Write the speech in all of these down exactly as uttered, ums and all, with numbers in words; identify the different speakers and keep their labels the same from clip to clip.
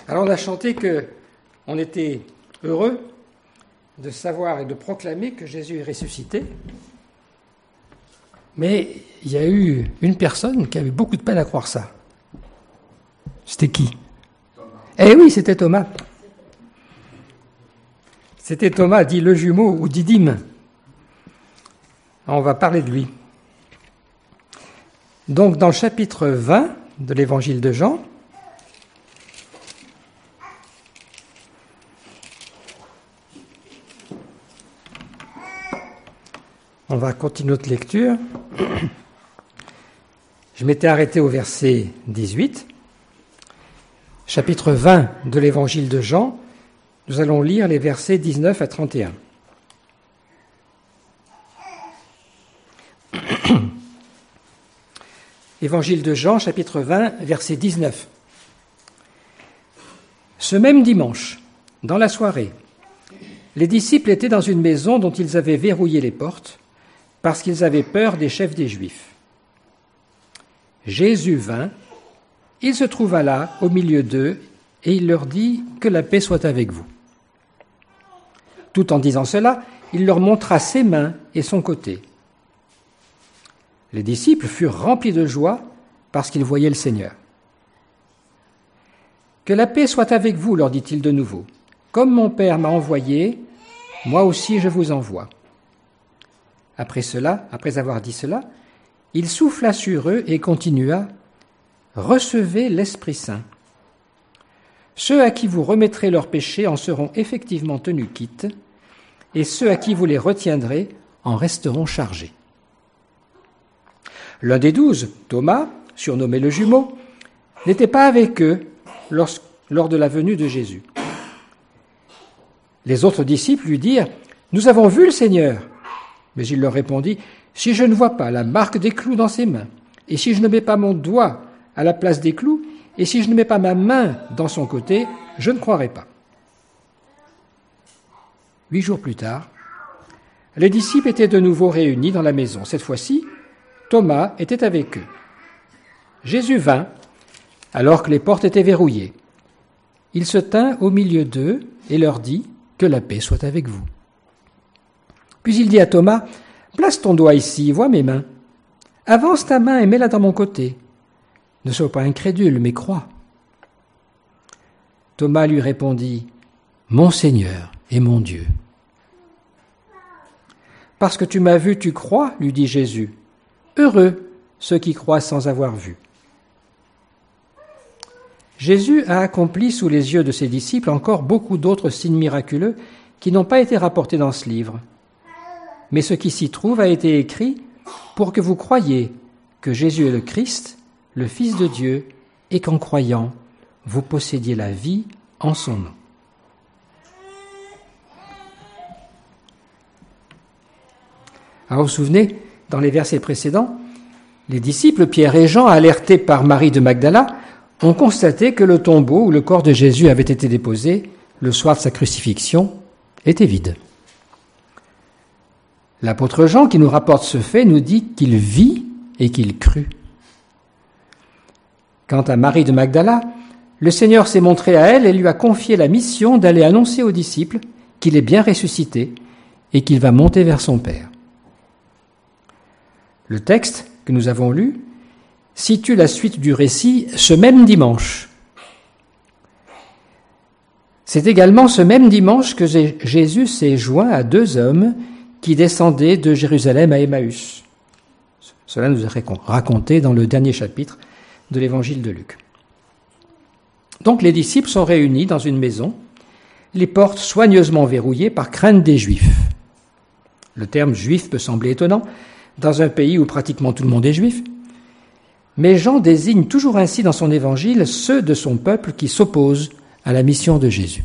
Speaker 1: Alors on a chanté qu'on était heureux de savoir et de proclamer que Jésus est ressuscité, mais il y a eu une personne qui avait beaucoup de peine à croire ça. C'était qui ? Thomas. Eh oui, c'était Thomas. C'était Thomas, dit le jumeau ou Didyme. On va parler de lui. Donc dans le chapitre vingt de l'évangile de Jean, on va continuer notre lecture. Je m'étais arrêté au verset dix-huit. Chapitre vingt de l'évangile de Jean, nous allons lire les versets dix-neuf à trente et un. Évangile de Jean, chapitre vingt, verset dix-neuf. Ce même dimanche, dans la soirée, les disciples étaient dans une maison dont ils avaient verrouillé les portes, parce qu'ils avaient peur des chefs des Juifs. Jésus vint, il se trouva là, au milieu d'eux, et il leur dit « Que la paix soit avec vous ». Tout en disant cela, il leur montra ses mains et son côté. Les disciples furent remplis de joie parce qu'ils voyaient le Seigneur. « Que la paix soit avec vous, leur dit-il de nouveau. Comme mon Père m'a envoyé, moi aussi je vous envoie. » Après cela, après avoir dit cela, il souffla sur eux et continua « Recevez l'Esprit Saint. Ceux à qui vous remettrez leurs péchés en seront effectivement tenus quittes, et ceux à qui vous les retiendrez en resteront chargés. » L'un des douze, Thomas, surnommé le jumeau, n'était pas avec eux lors, lors de la venue de Jésus. Les autres disciples lui dirent « Nous avons vu le Seigneur !» Mais il leur répondit « Si je ne vois pas la marque des clous dans ses mains, et si je ne mets pas mon doigt à la place des clous, et si je ne mets pas ma main dans son côté, je ne croirai pas. » Huit jours plus tard, les disciples étaient de nouveau réunis dans la maison. Cette fois-ci, Thomas était avec eux. Jésus vint, alors que les portes étaient verrouillées. Il se tint au milieu d'eux et leur dit « Que la paix soit avec vous. » Puis il dit à Thomas, « Place ton doigt ici, vois mes mains. Avance ta main et mets-la dans mon côté. Ne sois pas incrédule, mais crois. » Thomas lui répondit, « Mon Seigneur et mon Dieu. » « Parce que tu m'as vu, tu crois, lui dit Jésus. Heureux ceux qui croient sans avoir vu. » Jésus a accompli sous les yeux de ses disciples encore beaucoup d'autres signes miraculeux qui n'ont pas été rapportés dans ce livre. Mais ce qui s'y trouve a été écrit pour que vous croyiez que Jésus est le Christ, le Fils de Dieu, et qu'en croyant, vous possédiez la vie en son nom. Alors vous vous souvenez, dans les versets précédents, les disciples Pierre et Jean, alertés par Marie de Magdala, ont constaté que le tombeau où le corps de Jésus avait été déposé le soir de sa crucifixion était vide. L'apôtre Jean, qui nous rapporte ce fait, nous dit qu'il vit et qu'il crut. Quant à Marie de Magdala, le Seigneur s'est montré à elle et lui a confié la mission d'aller annoncer aux disciples qu'il est bien ressuscité et qu'il va monter vers son Père. Le texte que nous avons lu situe la suite du récit ce même dimanche. C'est également ce même dimanche que Jésus s'est joint à deux hommes qui descendaient de Jérusalem à Emmaüs. Cela nous est raconté dans le dernier chapitre de l'évangile de Luc. Donc les disciples sont réunis dans une maison, les portes soigneusement verrouillées par crainte des Juifs. Le terme juif peut sembler étonnant dans un pays où pratiquement tout le monde est juif, mais Jean désigne toujours ainsi dans son évangile ceux de son peuple qui s'opposent à la mission de Jésus.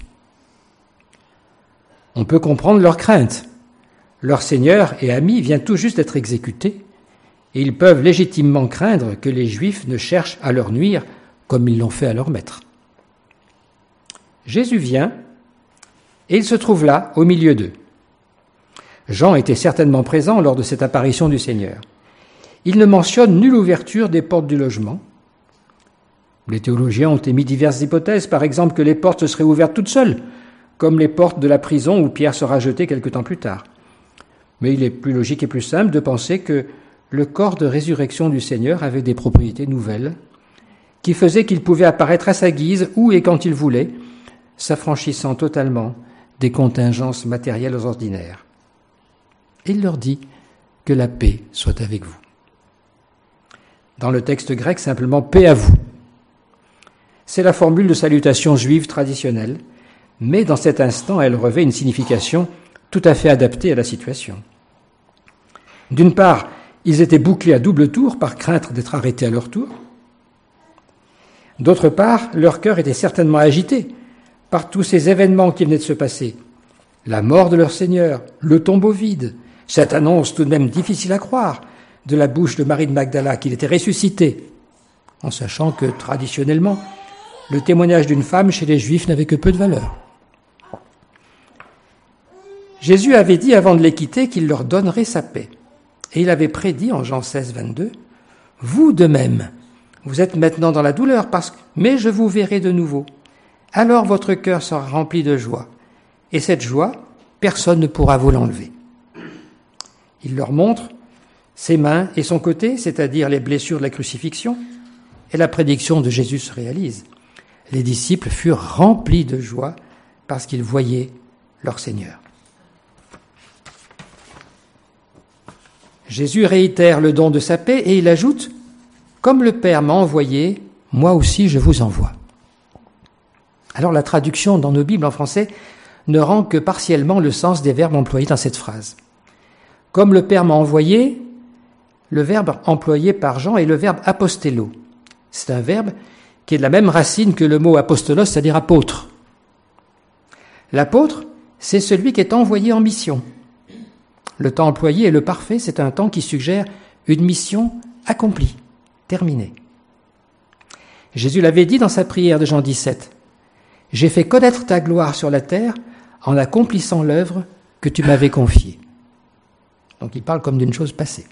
Speaker 1: On peut comprendre leur crainte. Leur Seigneur et ami vient tout juste d'être exécuté, et ils peuvent légitimement craindre que les Juifs ne cherchent à leur nuire comme ils l'ont fait à leur maître. Jésus vient, et il se trouve là, au milieu d'eux. Jean était certainement présent lors de cette apparition du Seigneur. Il ne mentionne nulle ouverture des portes du logement. Les théologiens ont émis diverses hypothèses, par exemple que les portes se seraient ouvertes toutes seules, comme les portes de la prison où Pierre sera jeté quelque temps plus tard. Mais il est plus logique et plus simple de penser que le corps de résurrection du Seigneur avait des propriétés nouvelles, qui faisaient qu'il pouvait apparaître à sa guise, où et quand il voulait, s'affranchissant totalement des contingences matérielles ordinaires. Et il leur dit que la paix soit avec vous. Dans le texte grec, simplement « paix à vous ». C'est la formule de salutation juive traditionnelle, mais dans cet instant, elle revêt une signification tout à fait adaptée à la situation. D'une part, ils étaient bouclés à double tour par crainte d'être arrêtés à leur tour. D'autre part, leur cœur était certainement agité par tous ces événements qui venaient de se passer. La mort de leur Seigneur, le tombeau vide, cette annonce tout de même difficile à croire de la bouche de Marie de Magdala qu'il était ressuscité, en sachant que, traditionnellement, le témoignage d'une femme chez les Juifs n'avait que peu de valeur. Jésus avait dit avant de les quitter qu'il leur donnerait sa paix. Et il avait prédit en Jean seize, vingt-deux, « Vous de même, vous êtes maintenant dans la douleur, parce que, mais je vous verrai de nouveau. Alors votre cœur sera rempli de joie. Et cette joie, personne ne pourra vous l'enlever. » Il leur montre ses mains et son côté, c'est-à-dire les blessures de la crucifixion, et la prédiction de Jésus se réalise. Les disciples furent remplis de joie parce qu'ils voyaient leur Seigneur. Jésus réitère le don de sa paix et il ajoute « Comme le Père m'a envoyé, moi aussi je vous envoie. » Alors la traduction dans nos Bibles en français ne rend que partiellement le sens des verbes employés dans cette phrase. Comme le Père m'a envoyé, le verbe employé par Jean est le verbe apostello. C'est un verbe qui est de la même racine que le mot apostolos, c'est-à-dire apôtre. L'apôtre, c'est celui qui est envoyé en mission. Le temps employé est le parfait, c'est un temps qui suggère une mission accomplie, terminée. Jésus l'avait dit dans sa prière de Jean dix-sept. « J'ai fait connaître ta gloire sur la terre en accomplissant l'œuvre que tu m'avais confiée. » Donc il parle comme d'une chose passée.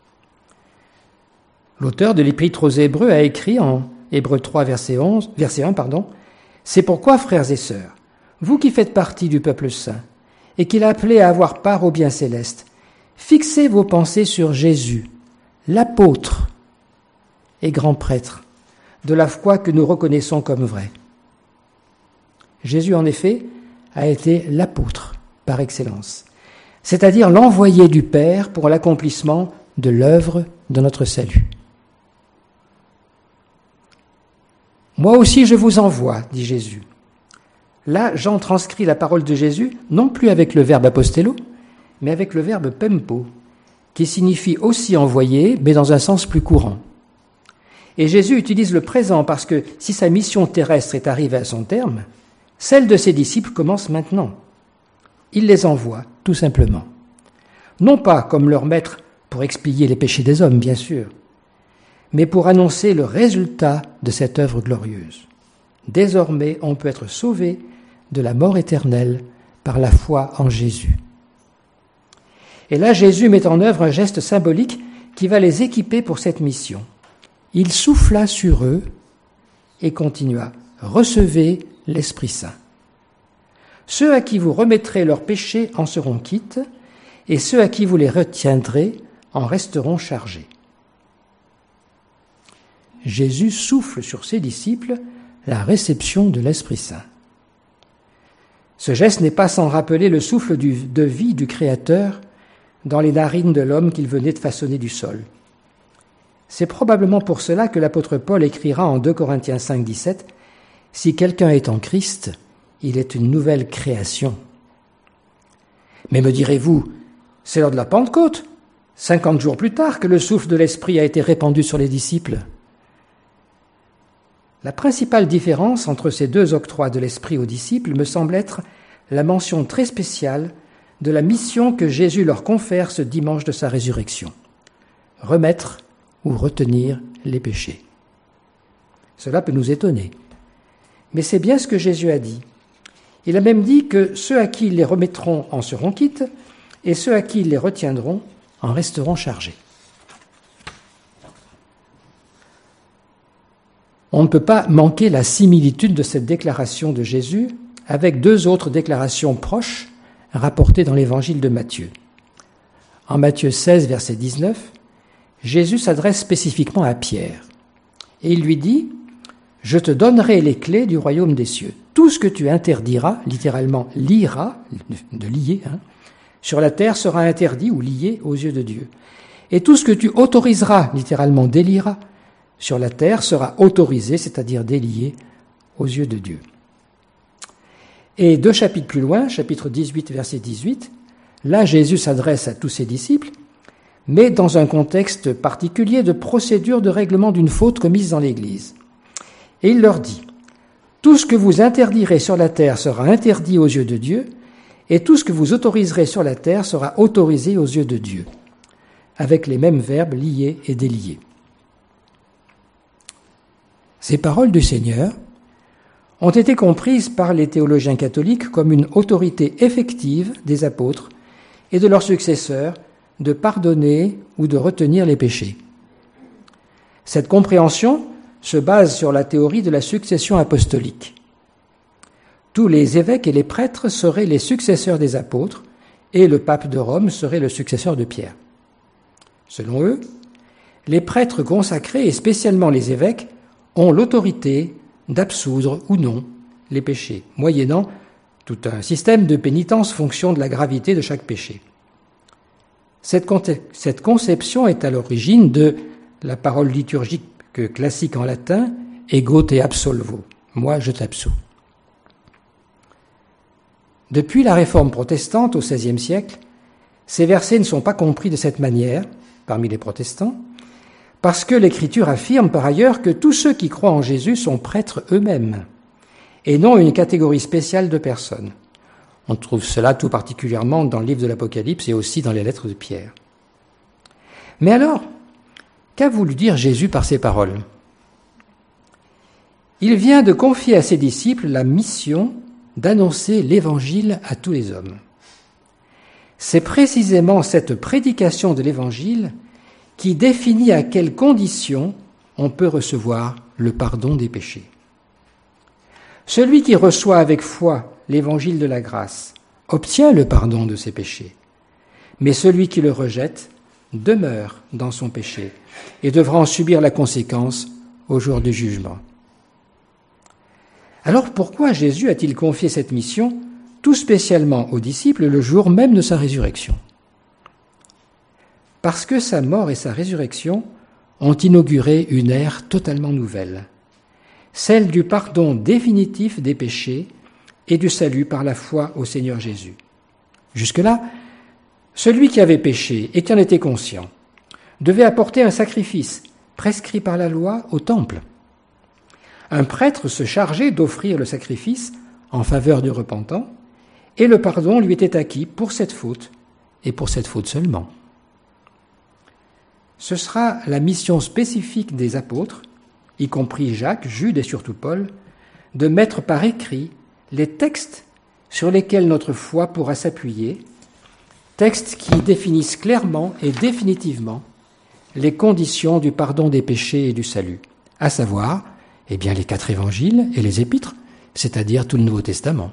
Speaker 1: L'auteur de l'Épître aux Hébreux a écrit en Hébreux trois, verset onze, verset un, pardon, « C'est pourquoi, frères et sœurs, vous qui faites partie du peuple saint, et qu'il a appelé à avoir part au bien céleste, fixez vos pensées sur Jésus, l'apôtre et grand prêtre de la foi que nous reconnaissons comme vraie. » Jésus, en effet, a été l'apôtre par excellence, c'est-à-dire l'envoyé du Père pour l'accomplissement de l'œuvre de notre salut. « Moi aussi je vous envoie, dit Jésus. » Là, Jean transcrit la parole de Jésus, non plus avec le verbe apostello, mais avec le verbe pempo, qui signifie aussi envoyer, mais dans un sens plus courant. Et Jésus utilise le présent parce que si sa mission terrestre est arrivée à son terme, celle de ses disciples commence maintenant. Il les envoie, tout simplement. Non pas comme leur maître pour expier les péchés des hommes, bien sûr, mais pour annoncer le résultat de cette œuvre glorieuse. Désormais, on peut être sauvé de la mort éternelle par la foi en Jésus. Et là, Jésus met en œuvre un geste symbolique qui va les équiper pour cette mission. Il souffla sur eux et continua « Recevez l'Esprit Saint. Ceux à qui vous remettrez leurs péchés en seront quittes, et ceux à qui vous les retiendrez en resteront chargés. » Jésus souffle sur ses disciples la réception de l'Esprit Saint. Ce geste n'est pas sans rappeler le souffle du, de vie du Créateur dans les narines de l'homme qu'il venait de façonner du sol. C'est probablement pour cela que l'apôtre Paul écrira en deux Corinthiens cinq, dix-sept « Si quelqu'un est en Christ, il est une nouvelle création. » Mais me direz-vous, c'est lors de la Pentecôte, cinquante jours plus tard, que le souffle de l'Esprit a été répandu sur les disciples. La principale différence entre ces deux octrois de l'Esprit aux disciples me semble être la mention très spéciale de la mission que Jésus leur confère ce dimanche de sa résurrection. Remettre ou retenir les péchés. Cela peut nous étonner. Mais c'est bien ce que Jésus a dit. Il a même dit que ceux à qui ils les remettront en seront quittes et ceux à qui ils les retiendront en resteront chargés. on ne peut pas manquer la similitude de cette déclaration de Jésus avec deux autres déclarations proches rapportées dans l'évangile de Matthieu. En Matthieu seize, verset dix-neuf, Jésus s'adresse spécifiquement à Pierre et il lui dit « Je te donnerai les clés du royaume des cieux. Tout ce que tu interdiras, littéralement liera, de lier, hein, sur la terre sera interdit ou lié aux yeux de Dieu. Et tout ce que tu autoriseras, littéralement délieras, sur la terre sera autorisé, c'est-à-dire délié aux yeux de Dieu. » Et deux chapitres plus loin, chapitre dix-huit, verset dix-huit, là Jésus s'adresse à tous ses disciples, mais dans un contexte particulier de procédure de règlement d'une faute commise dans l'Église. Et il leur dit « Tout ce que vous interdirez sur la terre sera interdit aux yeux de Dieu, et tout ce que vous autoriserez sur la terre sera autorisé aux yeux de Dieu. » avec les mêmes verbes liés et déliés. Ces paroles du Seigneur ont été comprises par les théologiens catholiques comme une autorité effective des apôtres et de leurs successeurs de pardonner ou de retenir les péchés. Cette compréhension se base sur la théorie de la succession apostolique. Tous les évêques et les prêtres seraient les successeurs des apôtres et le pape de Rome serait le successeur de Pierre. Selon eux, les prêtres consacrés et spécialement les évêques ont l'autorité d'absoudre ou non les péchés, moyennant tout un système de pénitence fonction de la gravité de chaque péché. Cette, cette conception est à l'origine de la parole liturgique classique en latin « ego te absolvo », « moi je t'absous ». Depuis la réforme protestante au seizième siècle, ces versets ne sont pas compris de cette manière parmi les protestants, parce que l'Écriture affirme par ailleurs que tous ceux qui croient en Jésus sont prêtres eux-mêmes, et non une catégorie spéciale de personnes. On trouve cela tout particulièrement dans le livre de l'Apocalypse et aussi dans les lettres de Pierre. Mais alors, qu'a voulu dire Jésus par ces paroles ? Il vient de confier à ses disciples la mission d'annoncer l'Évangile à tous les hommes. C'est précisément cette prédication de l'Évangile qui définit à quelles conditions on peut recevoir le pardon des péchés. Celui qui reçoit avec foi l'Évangile de la grâce obtient le pardon de ses péchés, mais celui qui le rejette demeure dans son péché et devra en subir la conséquence au jour du jugement. Alors pourquoi Jésus a-t-il confié cette mission tout spécialement aux disciples le jour même de sa résurrection ? Parce que sa mort et sa résurrection ont inauguré une ère totalement nouvelle, celle du pardon définitif des péchés et du salut par la foi au Seigneur Jésus. Jusque-là, celui qui avait péché et qui en était conscient devait apporter un sacrifice prescrit par la loi au temple. Un prêtre se chargeait d'offrir le sacrifice en faveur du repentant, et le pardon lui était acquis pour cette faute, et pour cette faute seulement. Ce sera la mission spécifique des apôtres, y compris Jacques, Jude et surtout Paul, de mettre par écrit les textes sur lesquels notre foi pourra s'appuyer, textes qui définissent clairement et définitivement les conditions du pardon des péchés et du salut, à savoir, eh bien, les quatre évangiles et les épîtres, c'est-à-dire tout le Nouveau Testament.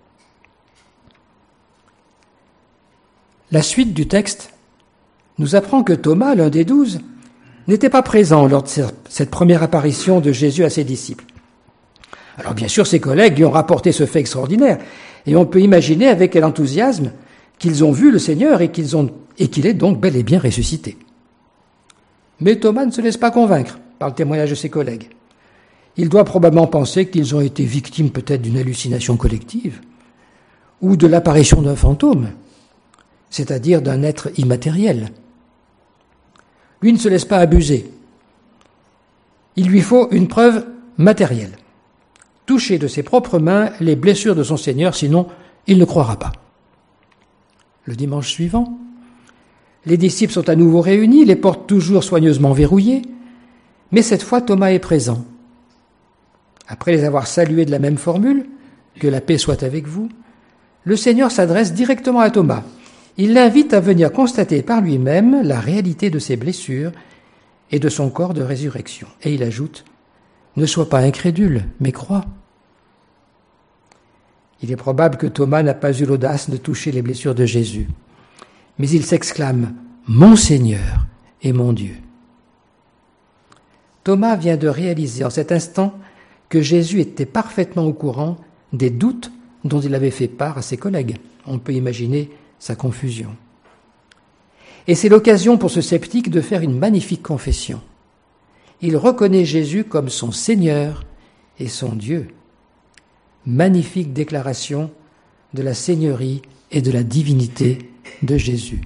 Speaker 1: La suite du texte nous apprend que Thomas, l'un des douze, n'était pas présent lors de cette première apparition de Jésus à ses disciples. Alors bien sûr, ses collègues lui ont rapporté ce fait extraordinaire, et on peut imaginer avec quel enthousiasme qu'ils ont vu le Seigneur et qu'ils ont, et qu'il est donc bel et bien ressuscité. Mais Thomas ne se laisse pas convaincre par le témoignage de ses collègues. Il doit probablement penser qu'ils ont été victimes peut-être d'une hallucination collective ou de l'apparition d'un fantôme, c'est-à-dire d'un être immatériel. Lui ne se laisse pas abuser. Il lui faut une preuve matérielle. Toucher de ses propres mains les blessures de son Seigneur, sinon il ne croira pas. Le dimanche suivant, les disciples sont à nouveau réunis, les portes toujours soigneusement verrouillées, mais cette fois Thomas est présent. Après les avoir salués de la même formule, « Que la paix soit avec vous », le Seigneur s'adresse directement à Thomas. Il l'invite à venir constater par lui-même la réalité de ses blessures et de son corps de résurrection. Et il ajoute « ne sois pas incrédule, mais crois. Il est probable que Thomas n'a pas eu l'audace de toucher les blessures de Jésus, mais il s'exclame « Mon Seigneur et mon Dieu ». Thomas vient de réaliser en cet instant que Jésus était parfaitement au courant des doutes dont il avait fait part à ses collègues. On peut imaginer sa confusion. Et c'est l'occasion pour ce sceptique de faire une magnifique confession. Il reconnaît Jésus comme son Seigneur et son Dieu. Magnifique déclaration de la seigneurie et de la divinité de Jésus.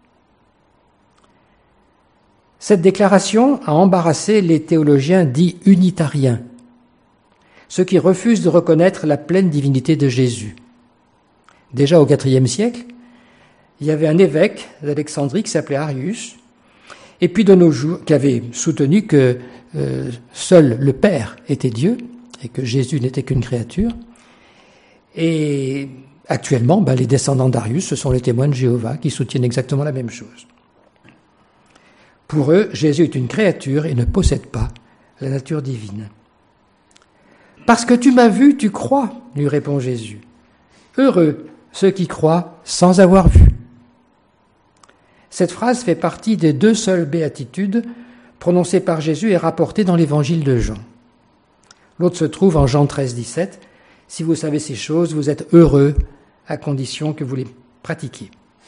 Speaker 1: Cette déclaration a embarrassé les théologiens dits unitariens, ceux qui refusent de reconnaître la pleine divinité de Jésus. Déjà au quatrième siècle, il y avait un évêque d'Alexandrie qui s'appelait Arius, et puis de nos jours, qui avait soutenu que euh, seul le Père était Dieu et que Jésus n'était qu'une créature. Et actuellement, ben, les descendants d'Arius, ce sont les témoins de Jéhovah qui soutiennent exactement la même chose. Pour eux, Jésus est une créature et ne possède pas la nature divine. « Parce que tu m'as vu, tu crois », lui répond Jésus. « Heureux ceux qui croient sans avoir vu ». Cette phrase fait partie des deux seules béatitudes prononcées par Jésus et rapportées dans l'évangile de Jean. L'autre se trouve en Jean treize, dix-sept. « Si vous savez ces choses, vous êtes heureux, à condition que vous les pratiquiez. »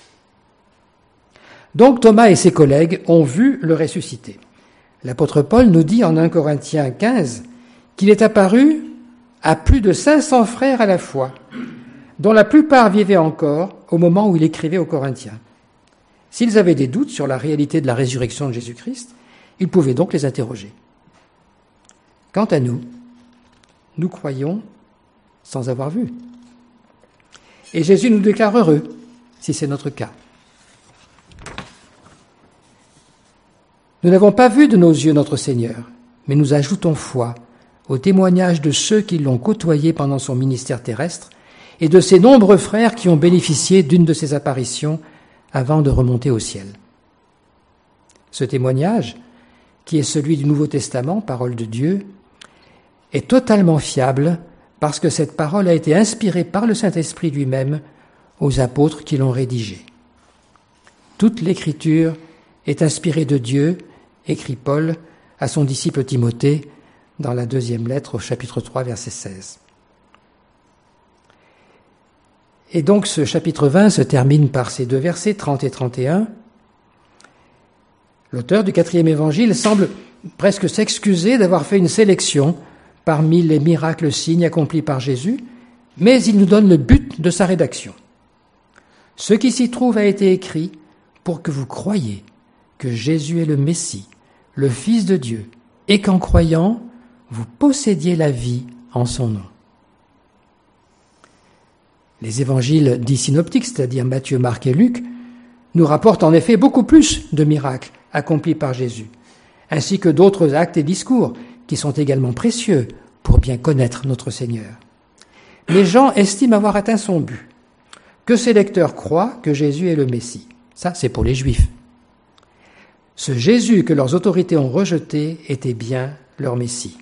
Speaker 1: Donc Thomas et ses collègues ont vu le ressuscité. L'apôtre Paul nous dit en premier Corinthiens quinze qu'il est apparu à plus de cinq cents frères à la fois, dont la plupart vivaient encore au moment où il écrivait aux Corinthiens. S'ils avaient des doutes sur la réalité de la résurrection de Jésus-Christ, ils pouvaient donc les interroger. Quant à nous, nous croyons sans avoir vu. Et Jésus nous déclare heureux, si c'est notre cas. Nous n'avons pas vu de nos yeux notre Seigneur, mais nous ajoutons foi au témoignage de ceux qui l'ont côtoyé pendant son ministère terrestre et de ses nombreux frères qui ont bénéficié d'une de ses apparitions avant de remonter au ciel. Ce témoignage, qui est celui du Nouveau Testament, parole de Dieu, est totalement fiable parce que cette parole a été inspirée par le Saint-Esprit lui-même aux apôtres qui l'ont rédigée. Toute l'Écriture est inspirée de Dieu, écrit Paul à son disciple Timothée dans la deuxième lettre au chapitre trois, verset seize. Et donc ce chapitre vingt se termine par ces deux versets, trente et trente et un. L'auteur du quatrième évangile semble presque s'excuser d'avoir fait une sélection parmi les miracles signes accomplis par Jésus, mais il nous donne le but de sa rédaction. Ce qui s'y trouve a été écrit pour que vous croyiez que Jésus est le Messie, le Fils de Dieu, et qu'en croyant, vous possédiez la vie en son nom. Les évangiles dits synoptiques, c'est-à-dire Matthieu, Marc et Luc, nous rapportent en effet beaucoup plus de miracles accomplis par Jésus, ainsi que d'autres actes et discours qui sont également précieux pour bien connaître notre Seigneur. Mais Jean estime avoir atteint son but, que ses lecteurs croient que Jésus est le Messie. Ça, c'est pour les Juifs. Ce Jésus que leurs autorités ont rejeté était bien leur Messie.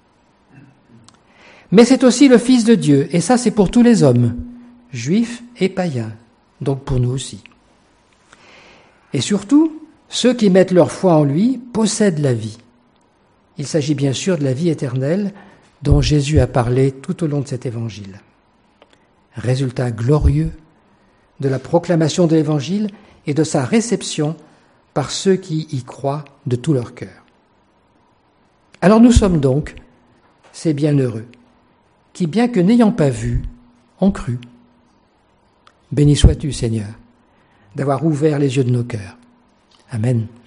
Speaker 1: Mais c'est aussi le Fils de Dieu, et ça, c'est pour tous les hommes, juifs et païens, donc pour nous aussi. Et surtout, ceux qui mettent leur foi en lui possèdent la vie. Il s'agit bien sûr de la vie éternelle dont Jésus a parlé tout au long de cet évangile. Résultat glorieux de la proclamation de l'évangile et de sa réception par ceux qui y croient de tout leur cœur. Alors nous sommes donc ces bienheureux qui, bien que n'ayant pas vu, ont cru. Béni sois-tu, Seigneur, d'avoir ouvert les yeux de nos cœurs. Amen.